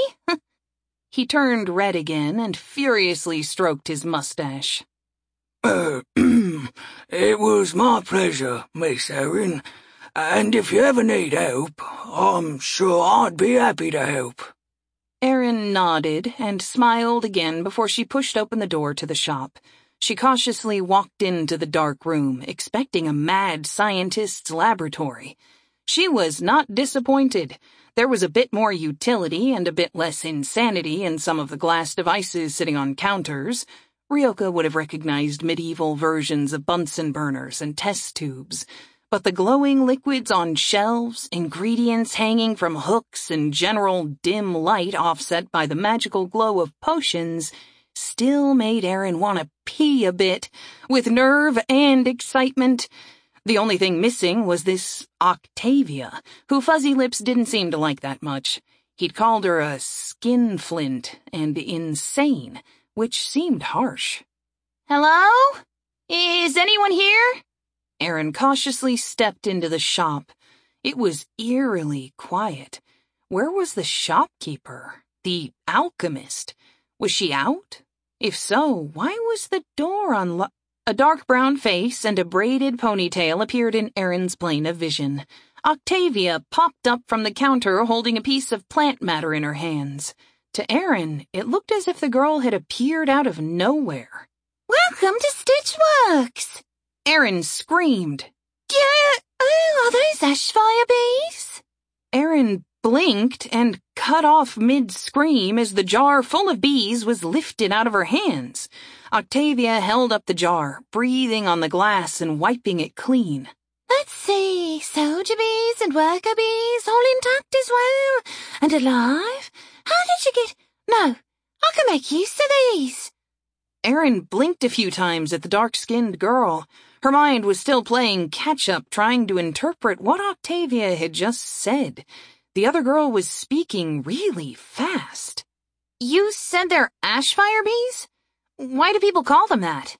He turned red again and furiously stroked his mustache. Uh, it was my pleasure, Miss Erin, and if you ever need help, I'm sure I'd be happy to help. Erin nodded and smiled again before she pushed open the door to the shop. She cautiously walked into the dark room, expecting a mad scientist's laboratory. She was not disappointed. There was a bit more utility and a bit less insanity in some of the glass devices sitting on counters. Ryoka would have recognized medieval versions of Bunsen burners and test tubes. but the glowing liquids on shelves, ingredients hanging from hooks, and general dim light offset by the magical glow of potions still made Erin want to pee a bit, with nerve and excitement. The only thing missing was this Octavia, who Fuzzy Lips didn't seem to like that much. He'd called her a skinflint and insane, which seemed harsh. Hello? Is anyone here? Erin cautiously stepped into the shop. It was eerily quiet. Where was the shopkeeper? The alchemist? Was she out? If so, why was the door unlocked? A dark brown face and a braided ponytail appeared in Erin's plane of vision. Octavia popped up from the counter holding a piece of plant matter in her hands. To Erin, it looked as if the girl had appeared out of nowhere. Welcome to Stitchworks! Erin screamed. Yeah, oh, are those Ashfire bees? Erin blinked and cut off mid-scream as the jar full of bees was lifted out of her hands. Octavia held up the jar, breathing on the glass and wiping it clean. Let's see, soldier bees and worker bees, all intact as well, and alive. How did you get... No, I can make use of these. Erin blinked a few times at the dark-skinned girl. Her mind was still playing catch-up, trying to interpret what Octavia had just said. The other girl was speaking really fast. You said they're Ashfire bees? Why do people call them that?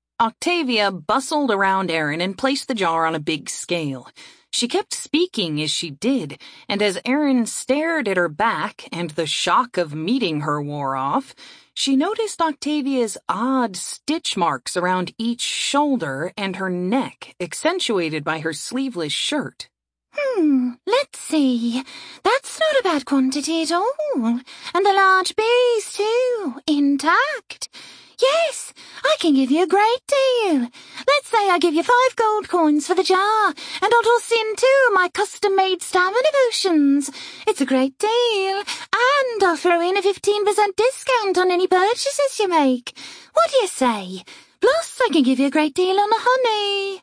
Octavia bustled around Erin and placed the jar on a big scale. She kept speaking as she did, and as Erin stared at her back and the shock of meeting her wore off, she noticed Octavia's odd stitch marks around each shoulder and her neck, accentuated by her sleeveless shirt. Hmm, let's see. That's not a bad quantity at all. And the large bees, too, intact. Yes, I can give you a great deal. Let's say I give you five gold coins for the jar, and I'll toss in two of my custom-made stamina potions. It's a great deal, and I'll throw in a fifteen percent discount on any purchases you make. What do you say? Plus, I can give you a great deal on the honey.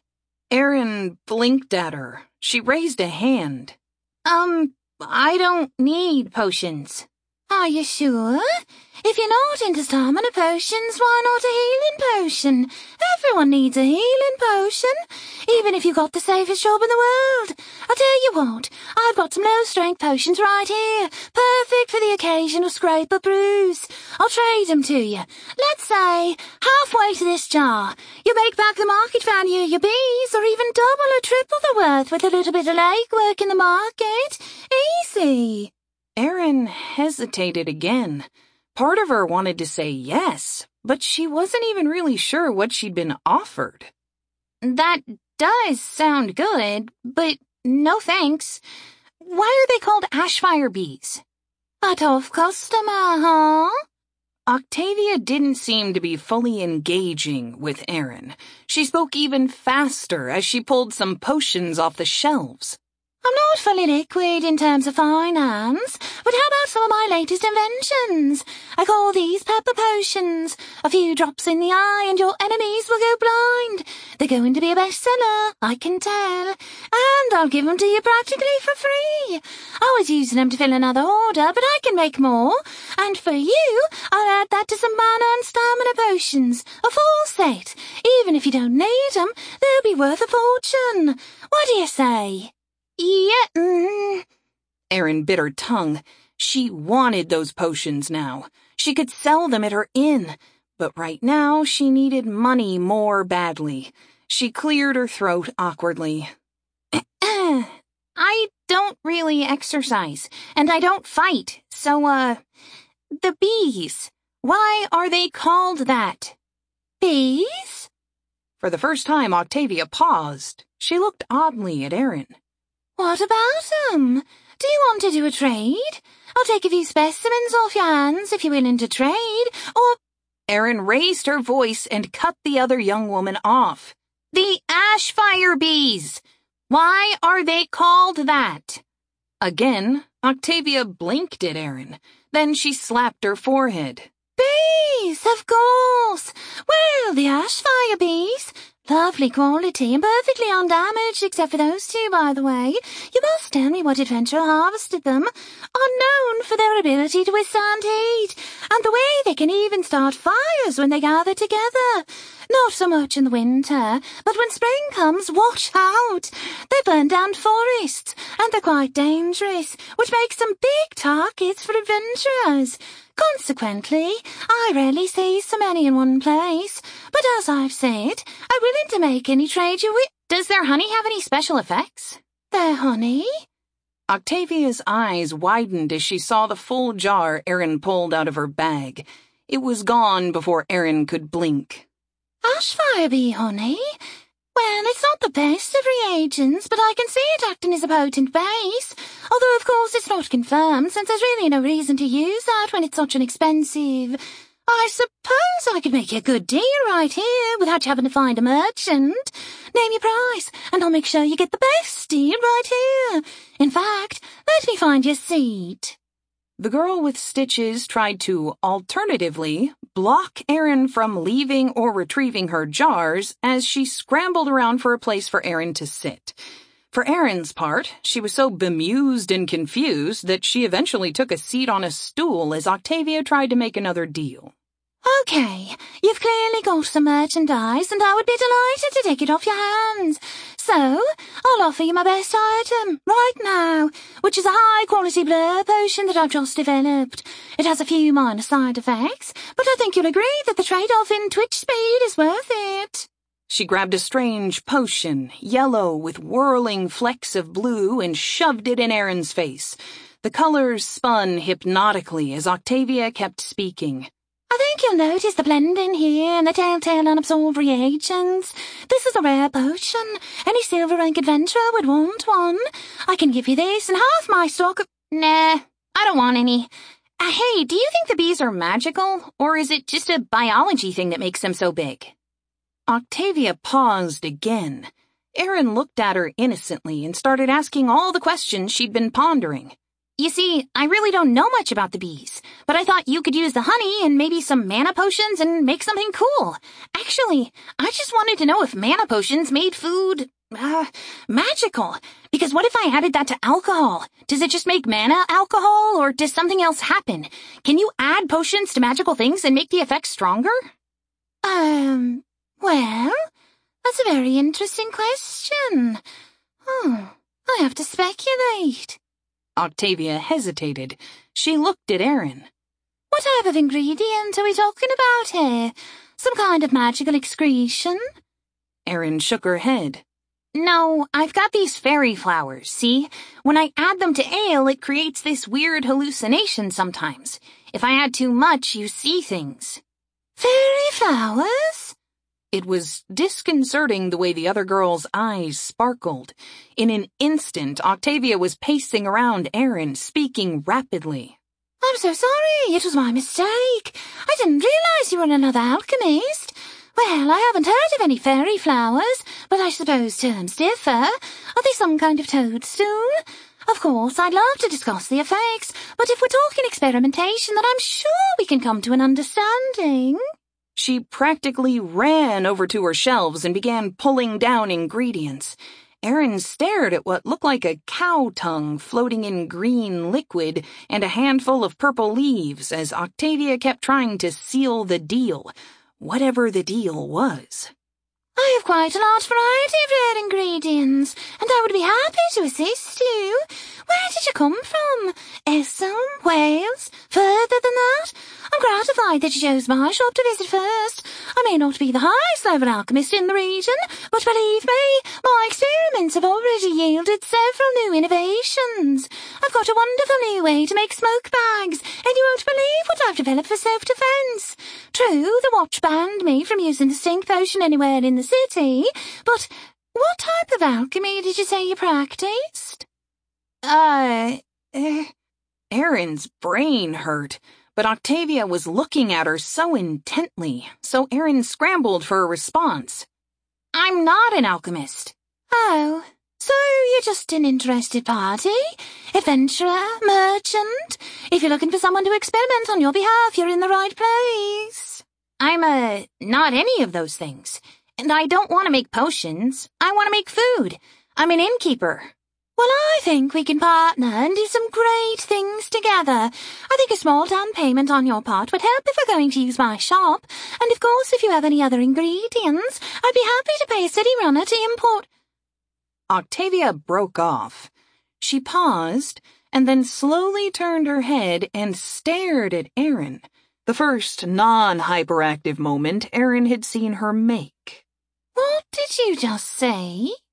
Erin blinked at her. She raised a hand. Um, I don't need potions. Are you sure? If you're not into stamina potions, why not a healing potion? Everyone needs a healing potion, even if you've got the safest job in the world. I'll tell you what, I've got some low-strength potions right here, perfect for the occasional scrape or bruise. I'll trade them to you. Let's say, halfway to this jar, you make back the market value of your bees, or even double or triple the worth with a little bit of legwork in the market. Easy. Erin hesitated again. Part of her wanted to say yes, but she wasn't even really sure what she'd been offered. That does sound good, but no thanks. Why are they called Ashfire bees? A tough customer, huh? Octavia didn't seem to be fully engaging with Erin. She spoke even faster as she pulled some potions off the shelves. I'm not fully liquid in terms of finance, but how about some of my latest inventions? I call these pepper potions. A few drops in the eye and your enemies will go blind. They're going to be a bestseller, I can tell. And I'll give them to you practically for free. I was using them to fill another order, but I can make more. And for you, I'll add that to some mana and stamina potions. A full set. Even if you don't need them, they'll be worth a fortune. What do you say? Yeah, mm. Erin bit her tongue. She wanted those potions now. She could sell them at her inn, but right now she needed money more badly. She cleared her throat awkwardly. I don't really exercise, and I don't fight, so, uh, the bees, why are they called that? Bees? For the first time, Octavia paused. She looked oddly at Erin. What about them? Do you want to do a trade? I'll take a few specimens off your hands if you're willing to trade, or... Erin raised her voice and cut the other young woman off. The Ashfire bees! Why are they called that? Again, Octavia blinked at Erin. Then she slapped her forehead. Bees, of course. Well, the Ashfire bees, Lovely quality and perfectly undamaged, except for those two, by the way. You must tell me what adventurer harvested them. Are known for their ability to withstand heat, and the way they can even start fires when they gather together. Not so much in the winter, but when spring comes, watch out. They burn down forests, and they're quite dangerous, which makes them big targets for adventurers. Consequently, I rarely see so many in one place, but as I've said, I'm willing to make any trade you wish. Does their honey have any special effects? Their honey? Octavia's eyes widened as she saw the full jar Erin pulled out of her bag. It was gone before Erin could blink. Ashfire bee honey? Well, it's not the best of reagents, but I can see it acting as a potent base. Although, of course, it's not confirmed, since there's really no reason to use that when it's such an expensive... I suppose I could make you a good deal right here without you having to find a merchant. Name your price, and I'll make sure you get the best deal right here. In fact, let me find your seat. The girl with stitches tried to, alternatively, block Erin from leaving or retrieving her jars as she scrambled around for a place for Erin to sit. For Erin's part, she was so bemused and confused that she eventually took a seat on a stool as Octavia tried to make another deal. Okay, you've clearly got some merchandise, and I would be delighted to take it off your hands. So, I'll offer you my best item, right now, which is a high-quality blur potion that I've just developed. It has a few minor side effects, but I think you'll agree that the trade-off in twitch speed is worth it. She grabbed a strange potion, yellow with whirling flecks of blue, and shoved it in Erin's face. The colors spun hypnotically as Octavia kept speaking. I think you'll notice the blending here and the telltale unabsorbed reagents. This is a rare potion. Any silver rank adventurer would want one. I can give you this and half my stock of... Nah, I don't want any. Uh, hey, do you think the bees are magical, or is it just a biology thing that makes them so big? Octavia paused again. Erin looked at her innocently and started asking all the questions she'd been pondering. You see, I really don't know much about the bees, but I thought you could use the honey and maybe some mana potions and make something cool. Actually, I just wanted to know if mana potions made food, uh, magical. Because what if I added that to alcohol? Does it just make mana alcohol, or does something else happen? Can you add potions to magical things and make the effect stronger? Um, well, that's a very interesting question. Hmm, I have to speculate. Octavia hesitated. She looked at Erin. What type of ingredient are we talking about here? Some kind of magical excretion? Erin shook her head. No, I've got these fairy flowers, see? When I add them to ale, it creates this weird hallucination sometimes. If I add too much, you see things. Fairy flowers? It was disconcerting the way the other girl's eyes sparkled. In an instant, Octavia was pacing around Erin, speaking rapidly. I'm so sorry, it was my mistake. I didn't realize you were another alchemist. Well, I haven't heard of any fairy flowers, but I suppose terms differ. Are they some kind of toadstool? Of course, I'd love to discuss the effects, but if we're talking experimentation, then I'm sure we can come to an understanding. She practically ran over to her shelves and began pulling down ingredients. Erin stared at what looked like a cow tongue floating in green liquid and a handful of purple leaves as Octavia kept trying to seal the deal, whatever the deal was. I have quite a large variety of rare ingredients, and I would be happy to assist you. Where did you come from? Essen? Wales? Further than that? I'm gratified that you chose my shop to visit first. I may not be the highest level alchemist in the region, but believe me, my experiments have already yielded several new innovations. I've got a wonderful new way to make smoke bags, and you won't believe what I've developed for self-defense. True, the watch banned me from using the stink potion anywhere in the city, but what type of alchemy did you say you practiced? Uh, uh, Erin's brain hurt, but Octavia was looking at her so intently, so Erin scrambled for a response. I'm not an alchemist. Oh, so you're just an interested party? Adventurer? Merchant? If you're looking for someone to experiment on your behalf, you're in the right place. I'm, uh, not any of those things. And I don't want to make potions. I want to make food. I'm an innkeeper. Well, I think we can partner and do some great things together. I think a small down payment on your part would help if we're going to use my shop. And of course, if you have any other ingredients, I'd be happy to pay a city runner to import. Octavia broke off. She paused and then slowly turned her head and stared at Aaron, the first non-hyperactive moment Aaron had seen her make. What did you just say?